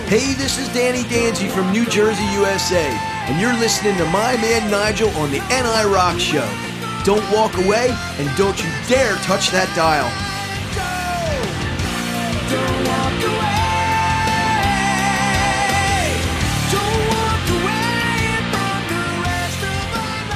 Hey, this is Danny Danzy from New Jersey, USA, and you're listening to my man Nigel on the NI Rock Show. Don't walk away, and don't you dare touch that dial. Don't walk away. Don't walk away from the rest of our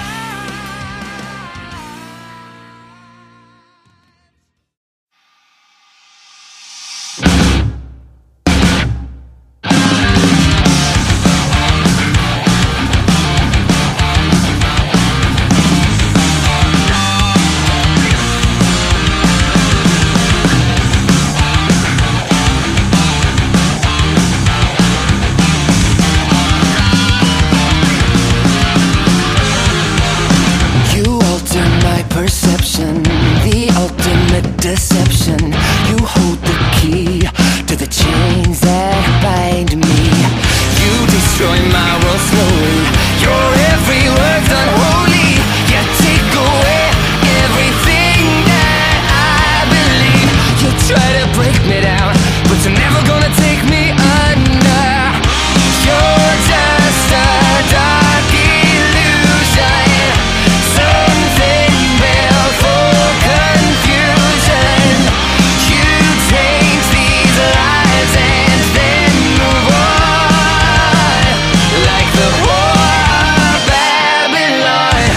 deception. You hold the key to the chains that bind me. You destroy my world slowly. Your every word's unholy. You take away everything that I believe. You try to break me down, but you're never gonna take me under. You're just a dark illusion. Something built for confusion. You take these lies and then move on, like the whore of Babylon.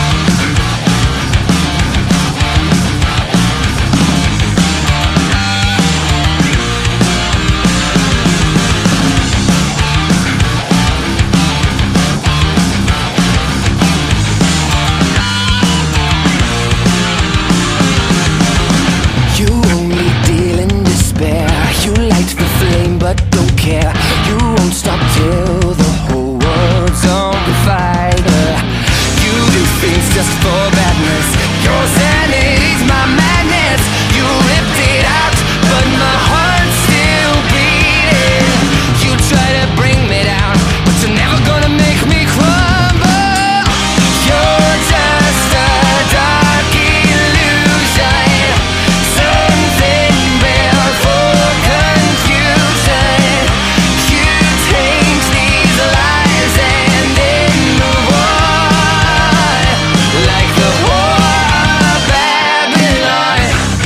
You only deal in despair. You light the flame but don't care. You won't stop till the whole world's on fire. You do things just for badness. Your sanity's my madness. You ripped it out, but my heart's still beating. You try to bring me down, but you're never gonna make me crumble. You're just a dark illusion. Something built for confusion. You take these lies and then move on, like the whore of Babylon.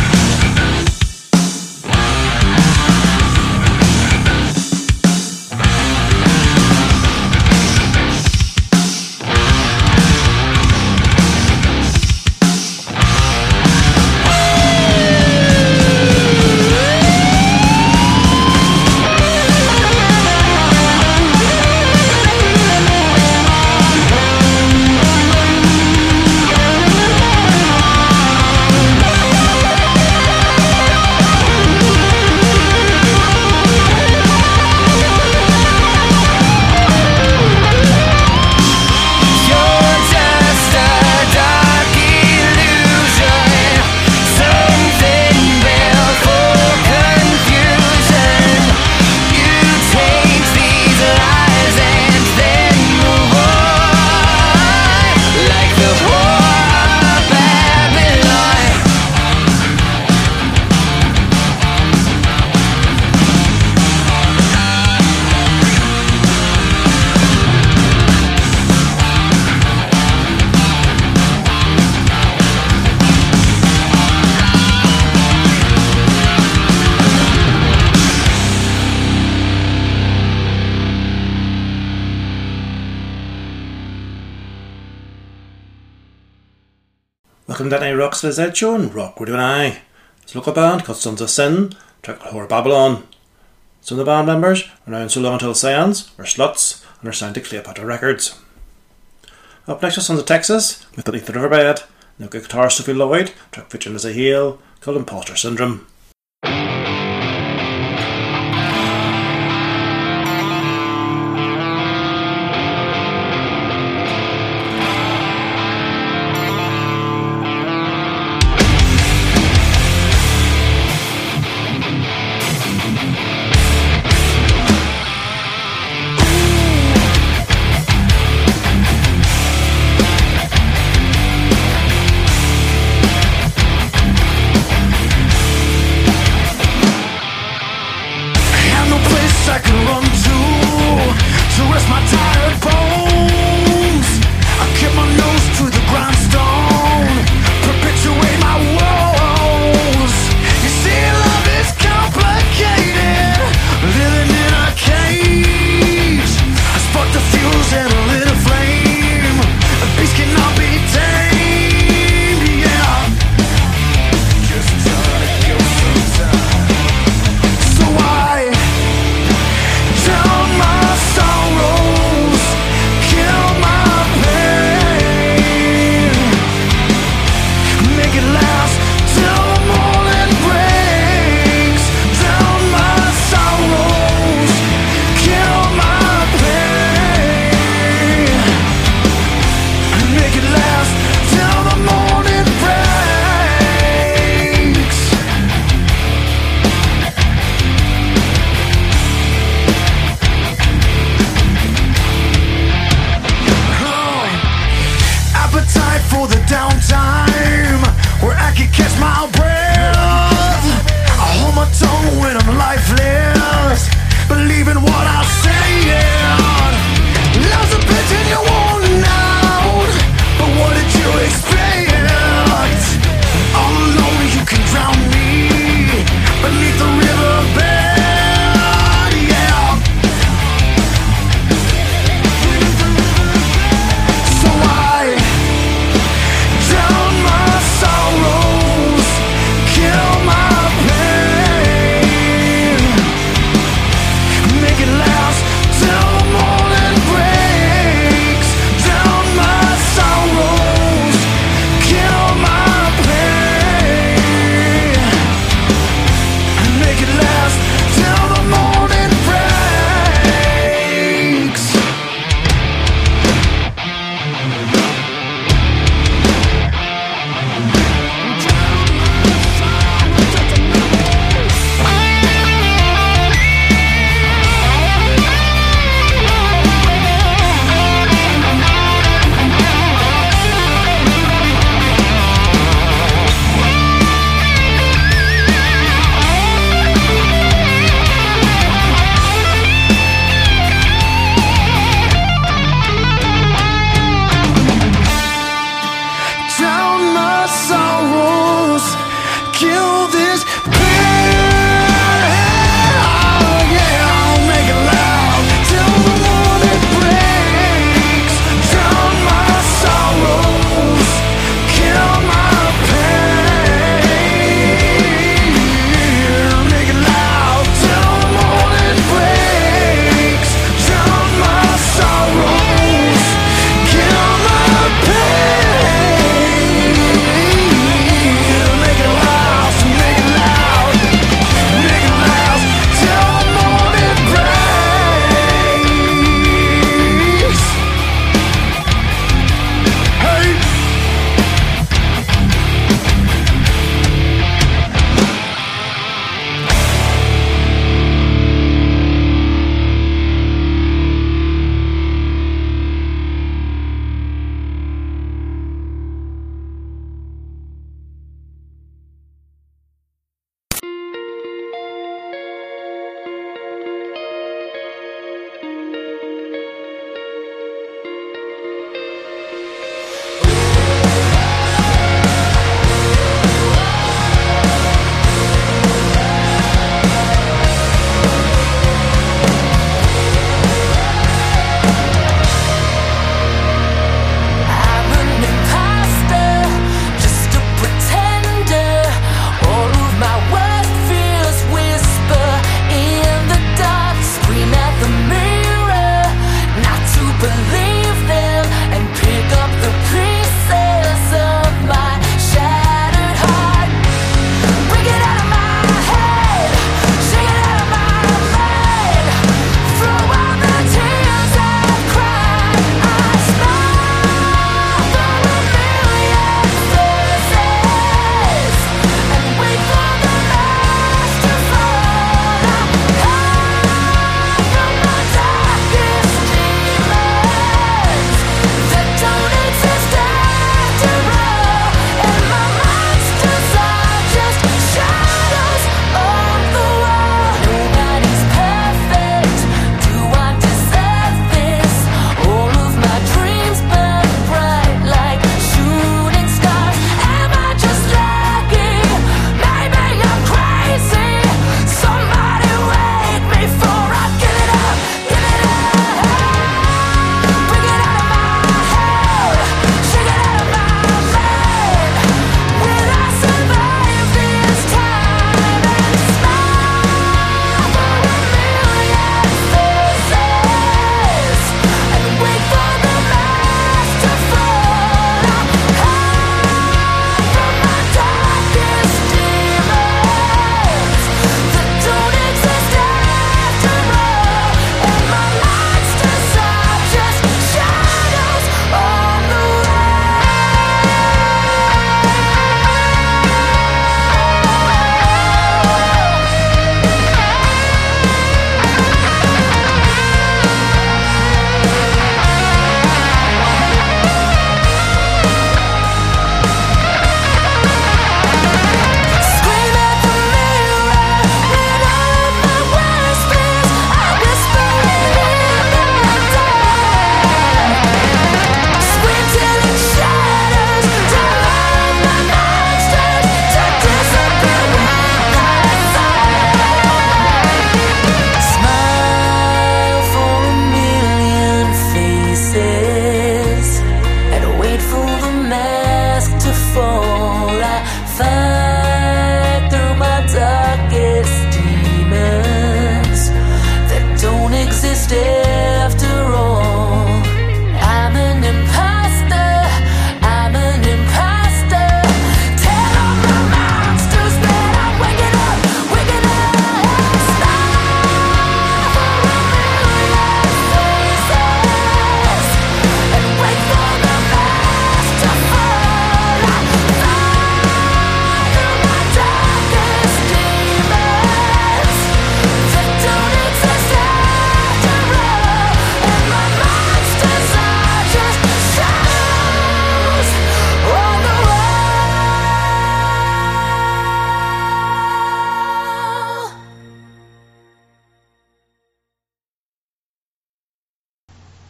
You're just a dark illusion. Something built for confusion. You take these lies and then move on, like the whore of Babylon. Welcome to NI Rock's Lizette Show and Rock Radio NI. It's a local band called Sons of Sin, track called Whore of Babylon. Some of the band members are now in So Long Until Seance, or Sluts, and are signed to Cleopatra Records. Up next are Sons of Texas, with Beneath the Riverbed, now guitar Sophie Lloyd, track featuring Lizzie Hale, called Imposter Syndrome. You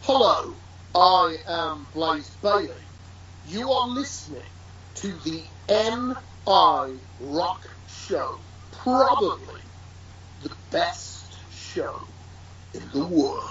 Hello, I am Blaze Bailey. You are listening to the NI Rock Show, probably the best show in the world.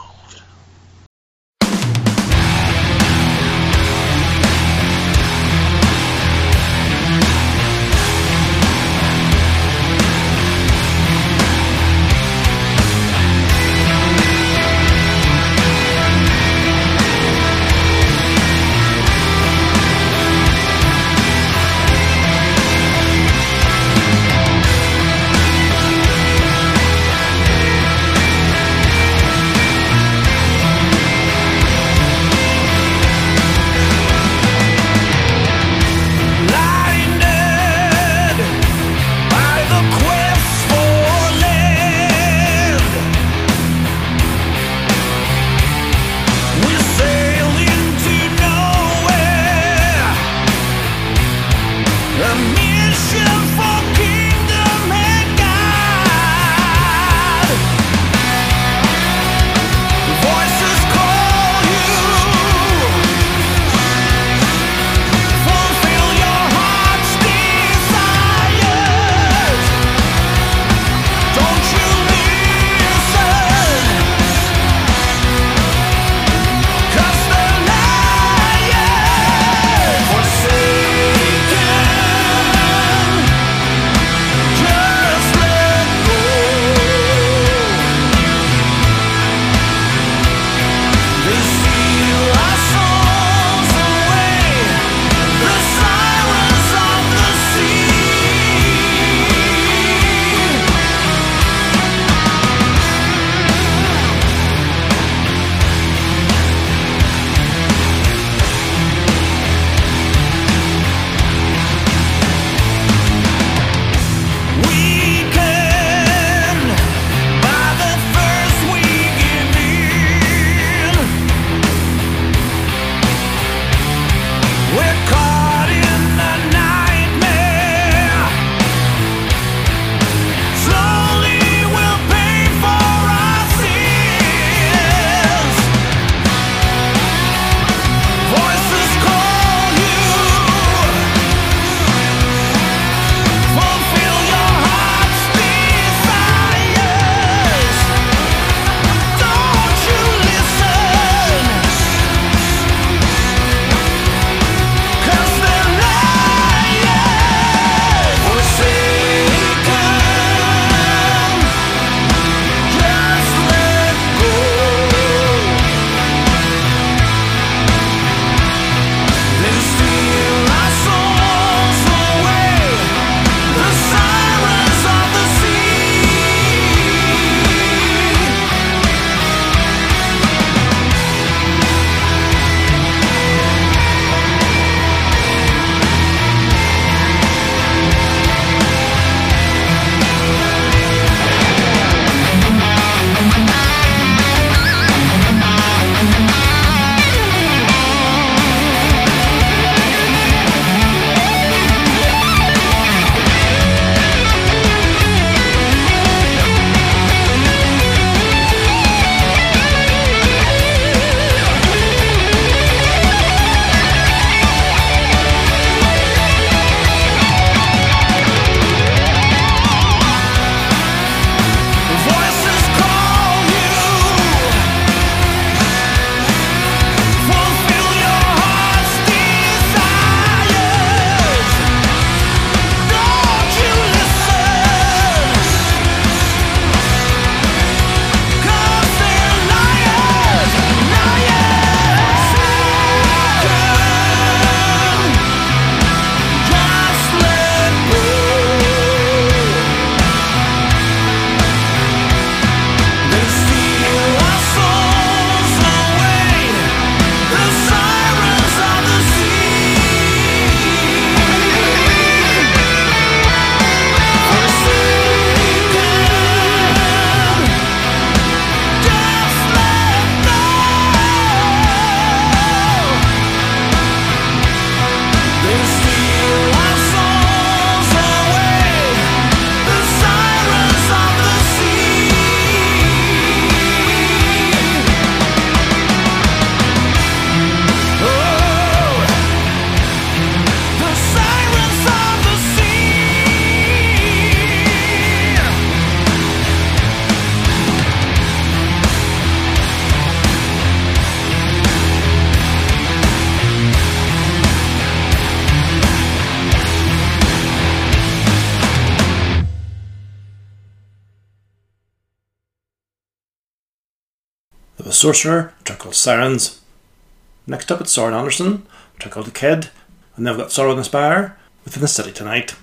The Sorcerer, a track called Sirens. Next up it's Soren Anderson, a track called The Kid, and they've got Sorrow in the Spire, Within the City Tonight.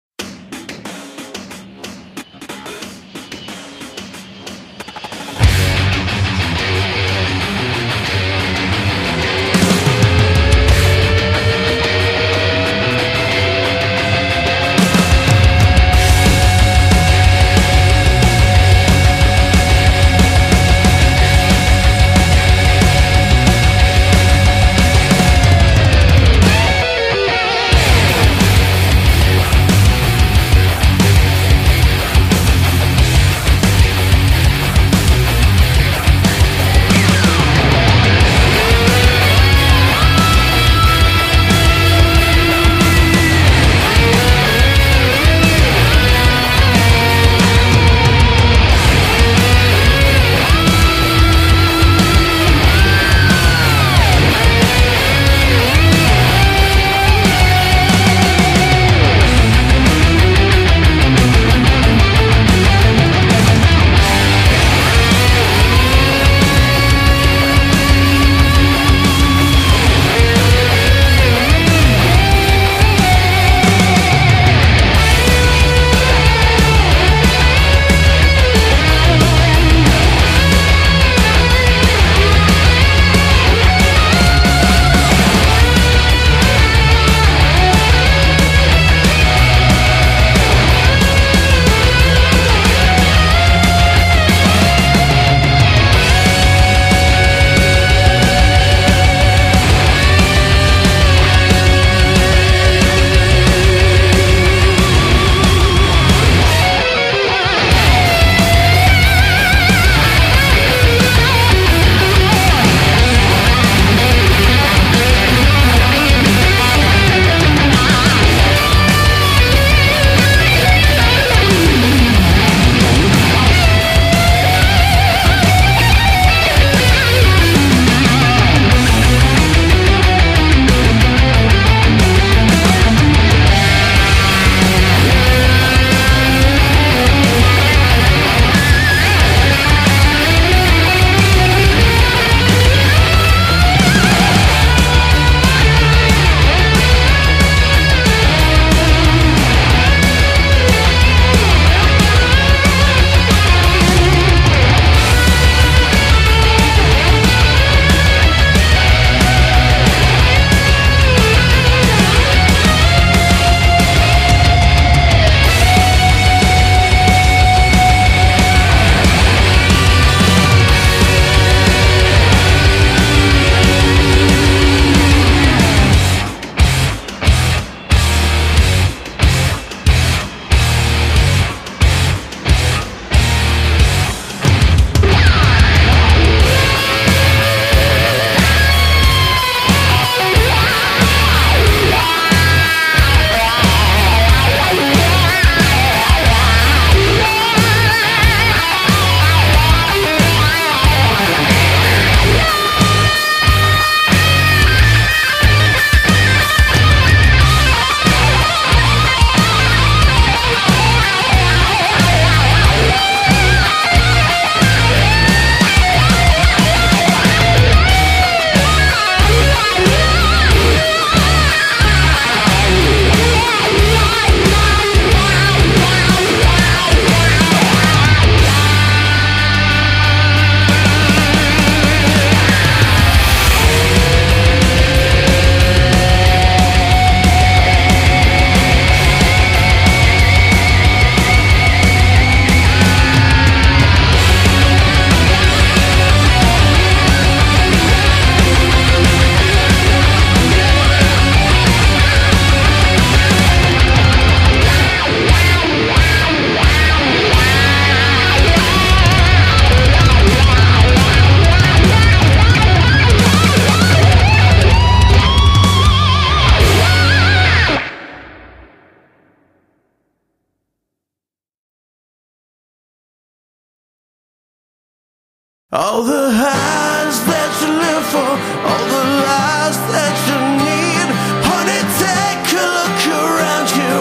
All the highs that you live for, all the lies that you need. Honey, take a look around you.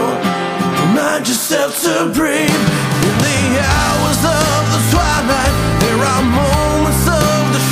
Remind yourself to breathe. In the hours of the twilight, there are moments of the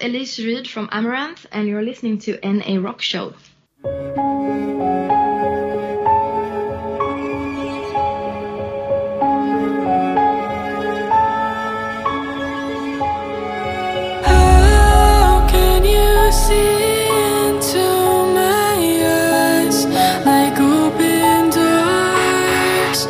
Elise Reed from Amaranth, and you're listening to NA Rock Show. How can you see into my eyes like open doors?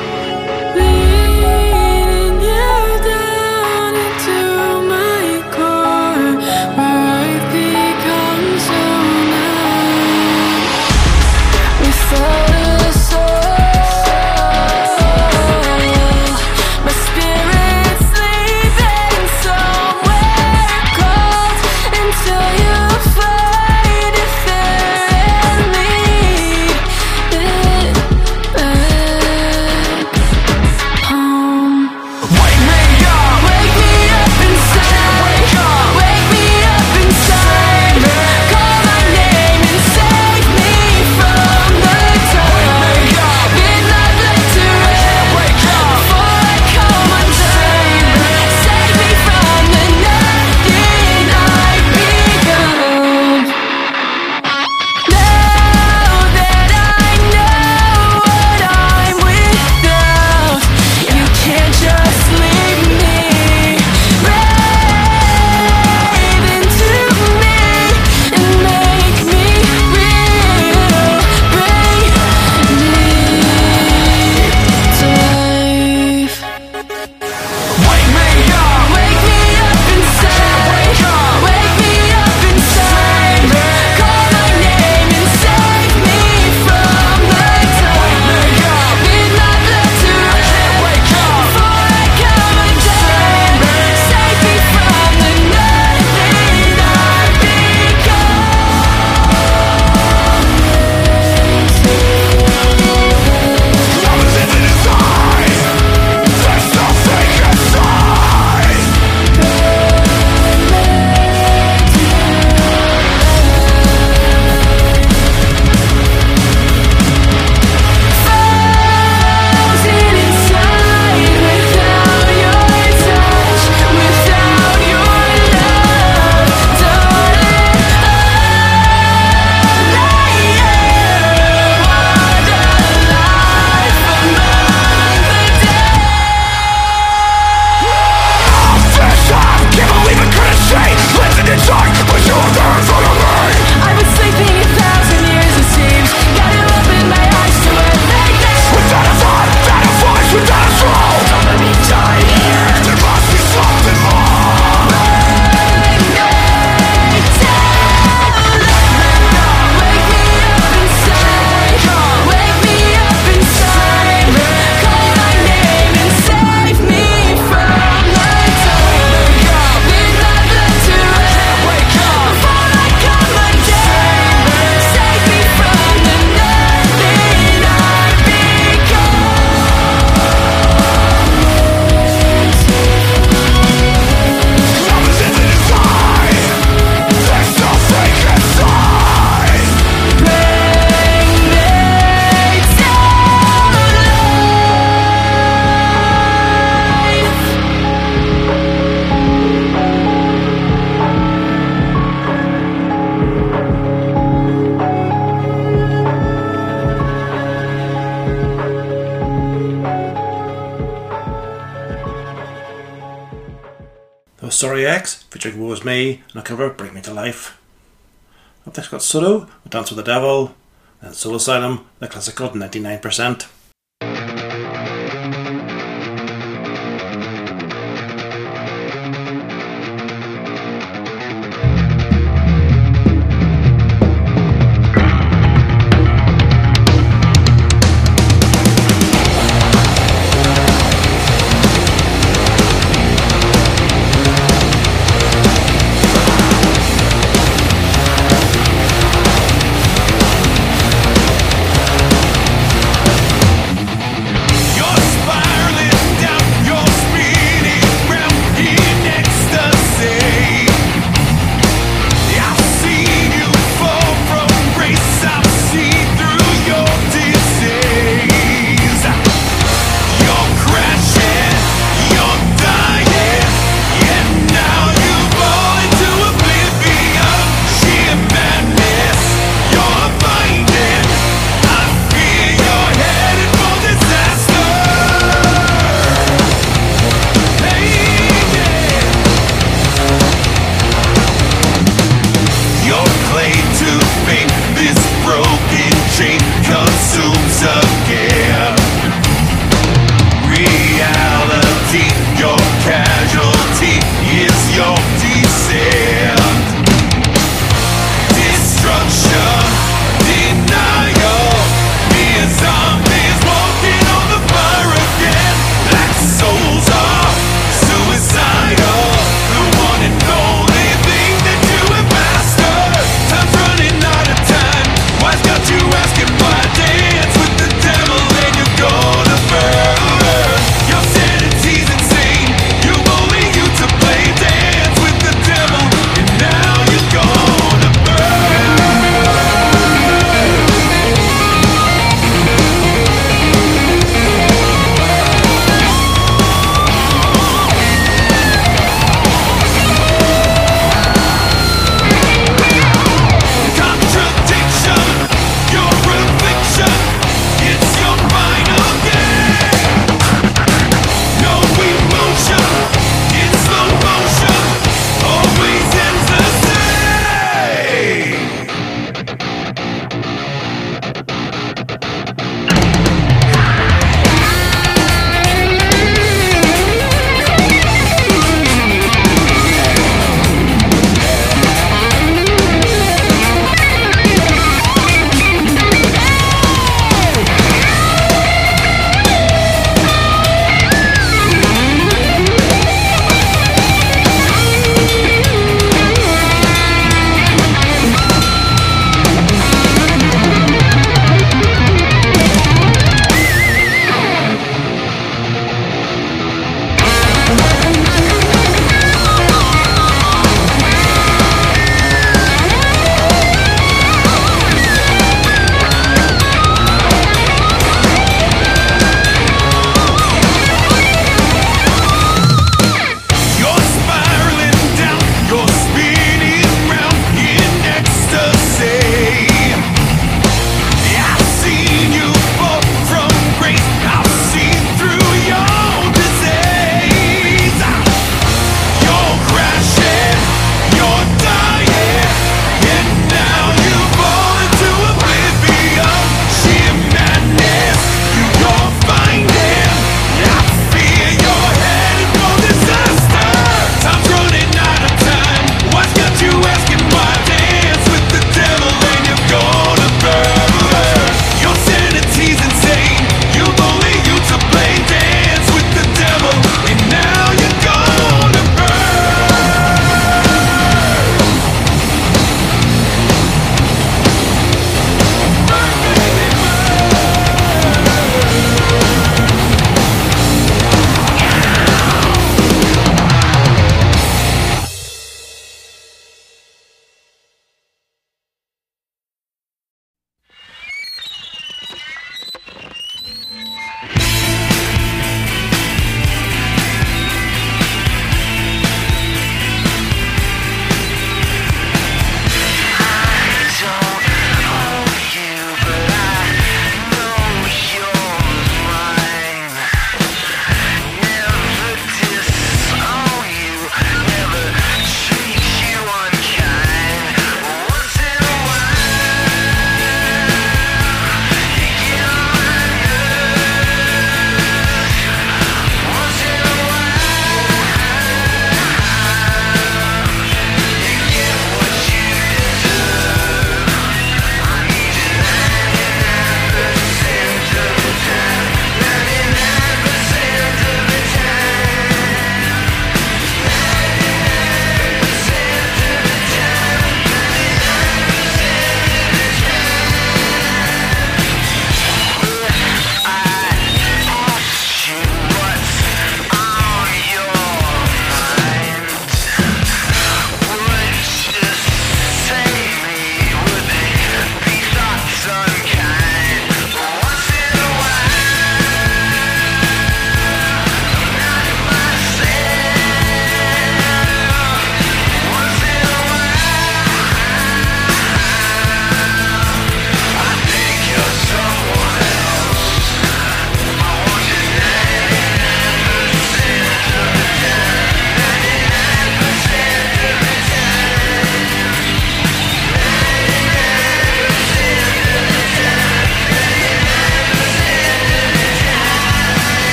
Leading you down into my core, where I've become so numb. Without a soul, my spirit's sleeping somewhere cold until you find a fair lead it back home. Wake me up inside. Wake me up inside. Call my name and save me from the dark. Midnight left to red before I come undone. Save me from the nothing I've become. Now that I know what I'm without, you can't just leave me. Breathe into me and make me real. Bring me to life. Wake me up inside. Wake me up inside. Call my name and save me from the dark. Midnight left to red before I come undone. Save me from the nothing I've frozen inside without your touch, without your love, darling. What a life among the dead. Can't believe I couldn't say. Listen inside, but you're there in front of me. I've been sleeping 1,000 years it seems. Gotta open my eyes to it like this. Without a thought, without a voice, without a soul. Don't let me die here. There must be something more. Wake me up inside. Wake me up inside. Call my name and save me from the dark. Midnight left to red before I come undone. Save me from the nothing I've become. Something's inside. There's something inside. Bring me to life. Those Sorry X featuring Woe Is Me and a cover of Bring Me to Life. Up next got Solo with Dance with the Devil, and Soul Asylum, the classic called 99%.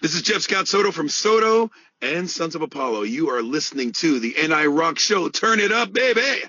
This is Jeff Scott Soto from Soto and Sons of Apollo. You are listening to the NI Rock Show. Turn it up, baby.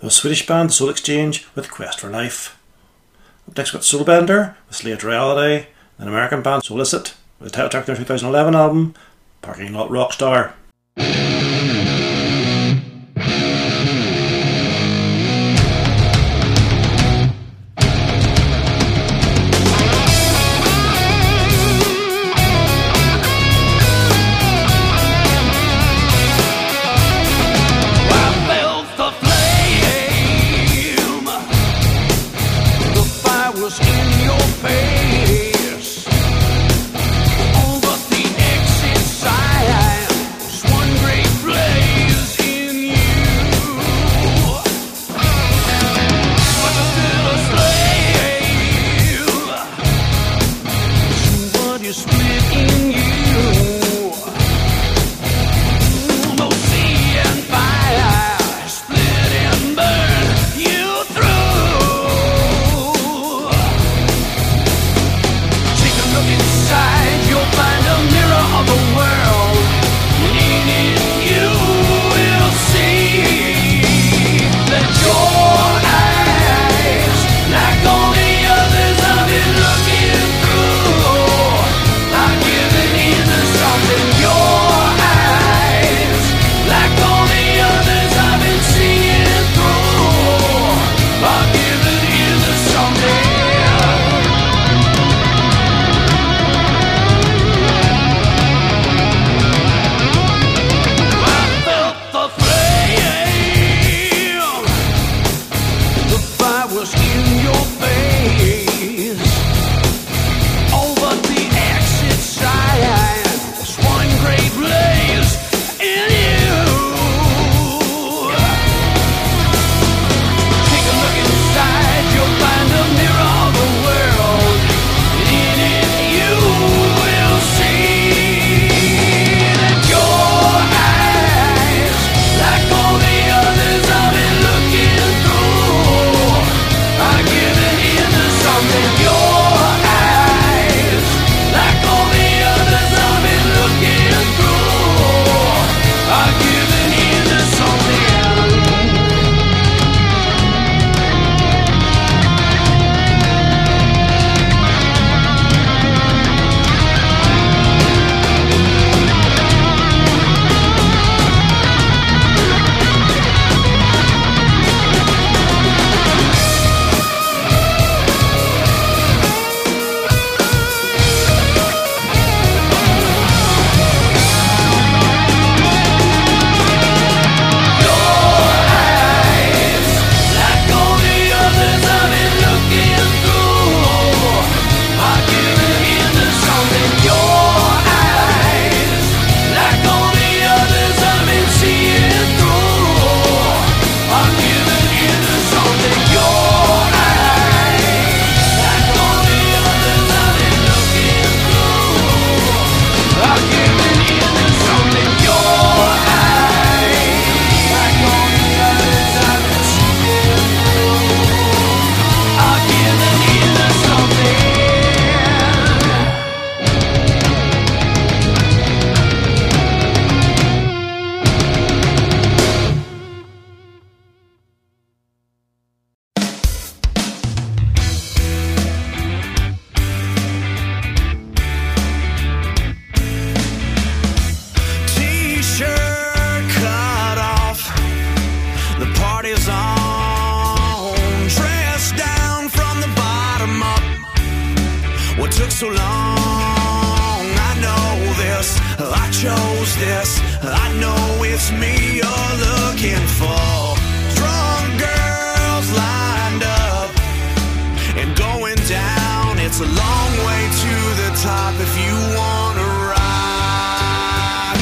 a Swedish band, Soul Exchange, with Quest for Life. Up next we've got Soulbender with Slate Reality, an American band, Solicit, with the title track from their 2011 album, Parking Lot Rockstar. so long. I know this, I chose this, I know it's me you're looking for. Strong girls lined up and going down. It's a long way to the top if you wanna ride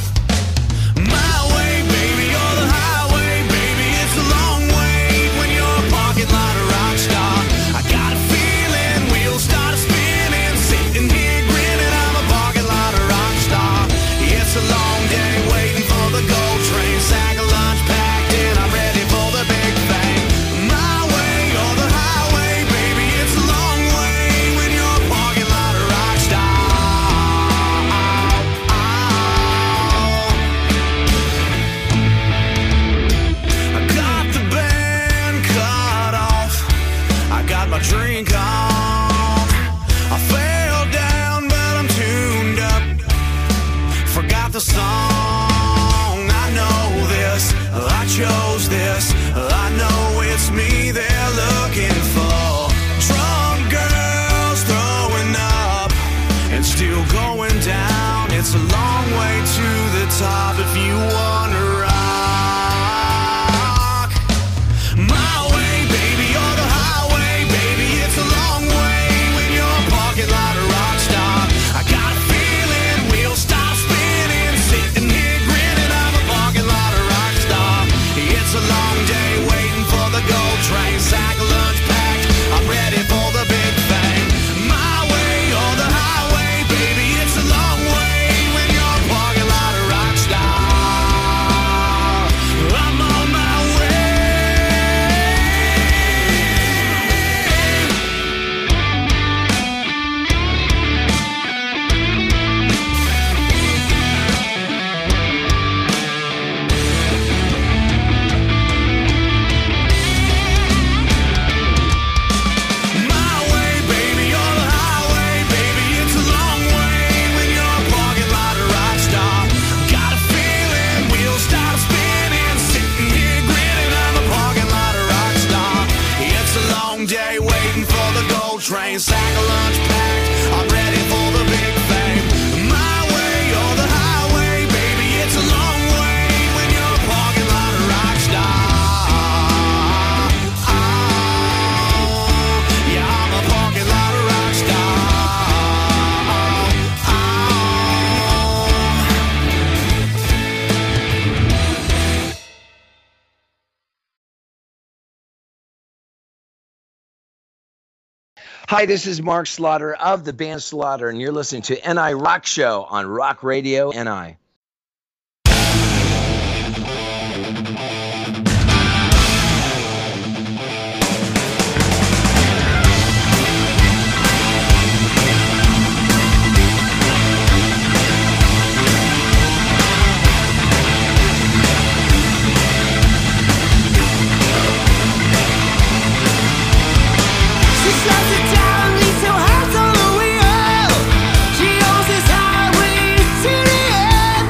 my way, baby, or the highway, baby. It's a long way when you're a parking lot rock star. I got a feeling wheels start spinning, sitting here grinning. I'm a parking lot rock star. It's a long day waiting for the go Hi, this is Mark Slaughter of the band Slaughter, and you're listening to NI Rock Show on Rock Radio NI. Slows it down, leaves her hands on the wheel. She owns this highway to the end.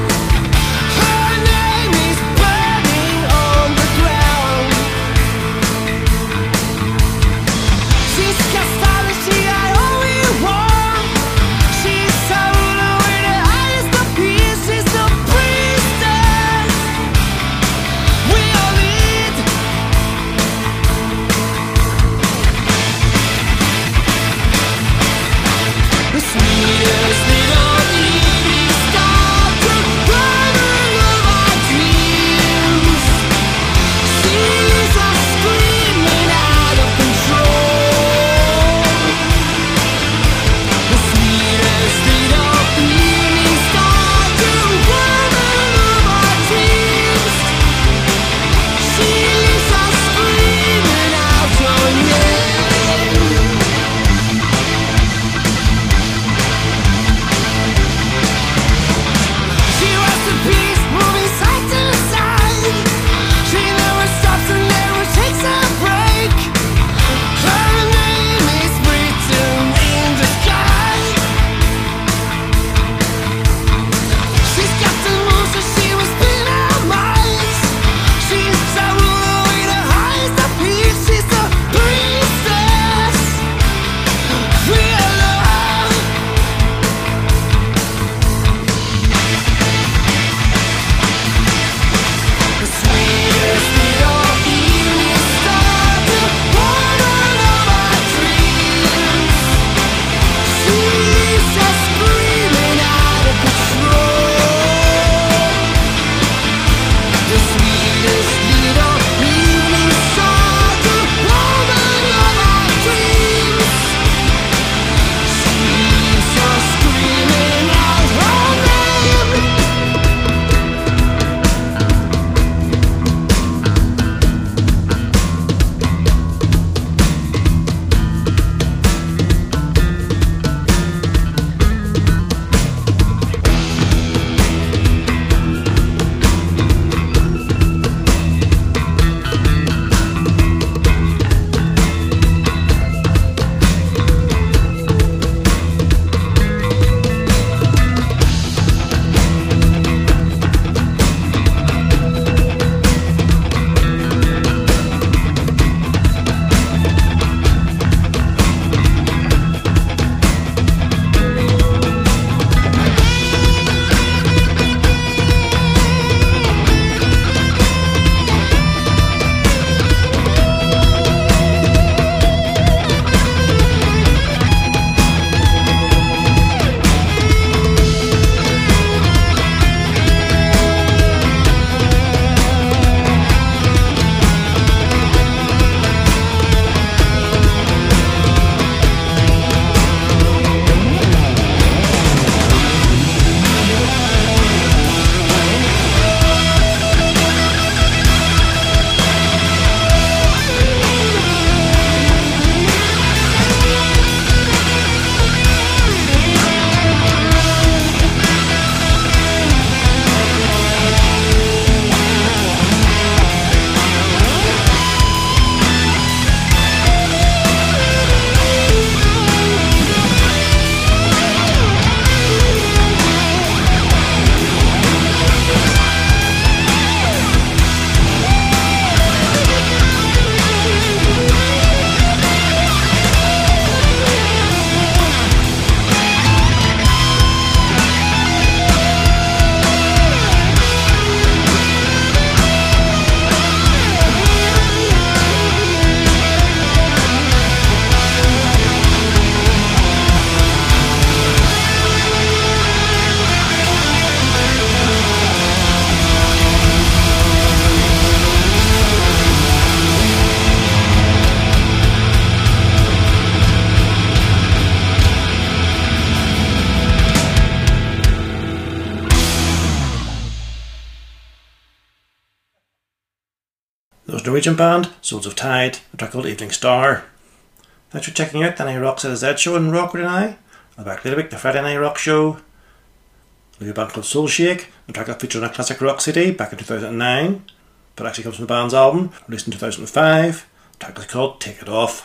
Those Norwegian band, Souls of Tide, a track called Evening Star. Thanks for checking out the NI Rock Z show on Rock with an I. I'll be back later week, the Friday Night Rock show. With a band called Soul Shake, a track that featured on a classic rock CD back in 2009, but actually comes from the band's album, released in 2005. The track is called Take It Off.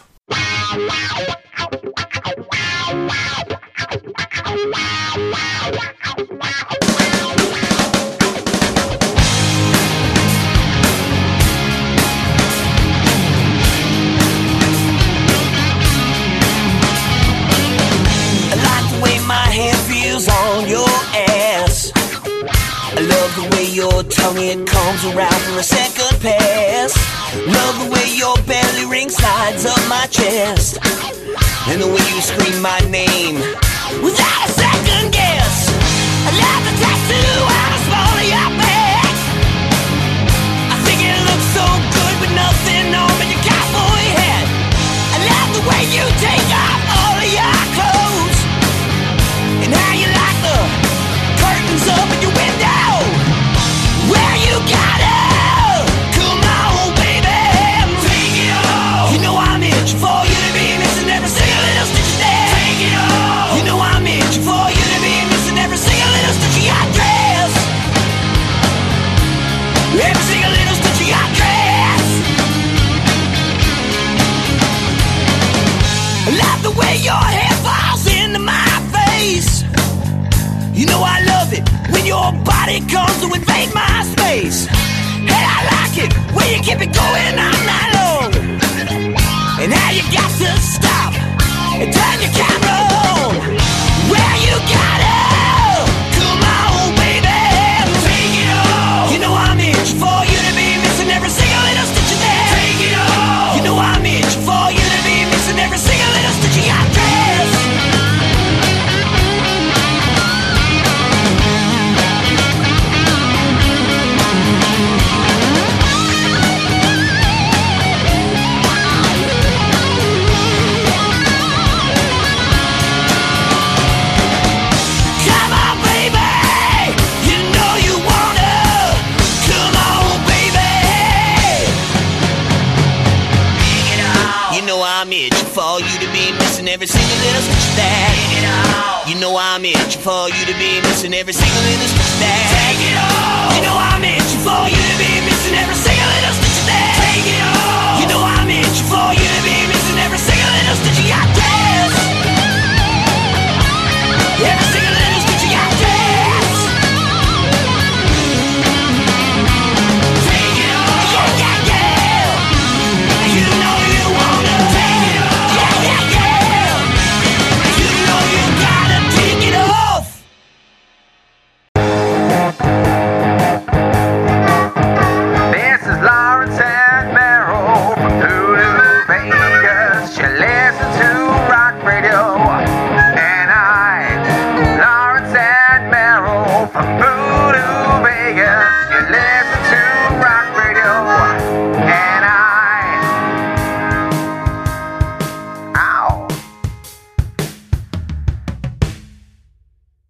My hand feels on your ass. I love the way your tongue, it comes around for a second pass. Love the way your belly ring slides up my chest, and the way you scream my name without a second guess. I love the tattoo on the small of your back. I think it looks so good with nothing on but your cowboy hat. I love the way you take off all of your clothes, and how you like the curtains up in your window. Where you gotta come on, baby, take it off. You know I'm itching for you to be missing every single little stitch there. Take it off. You know I'm itching for you to be missing every single little stitch of your dress. Every single little stitch of your dress. I love the way your hair falls into my face. You know I love it when your body comes to invade my space. And I like it when you keep it going all night long, and how you got to stop and turn your camera on. Where you gotta come on, baby, take it off. You know I'm itching for you to be missing every single little stitch of there. Take it off. You know I'm itching for you to be missing every single little stitch of your dress. I'm itching for you to be missing every single little stitch of that. You know I'm itching for you to be missing every single little stitch of that. Take it off. You know I'm itching for you to be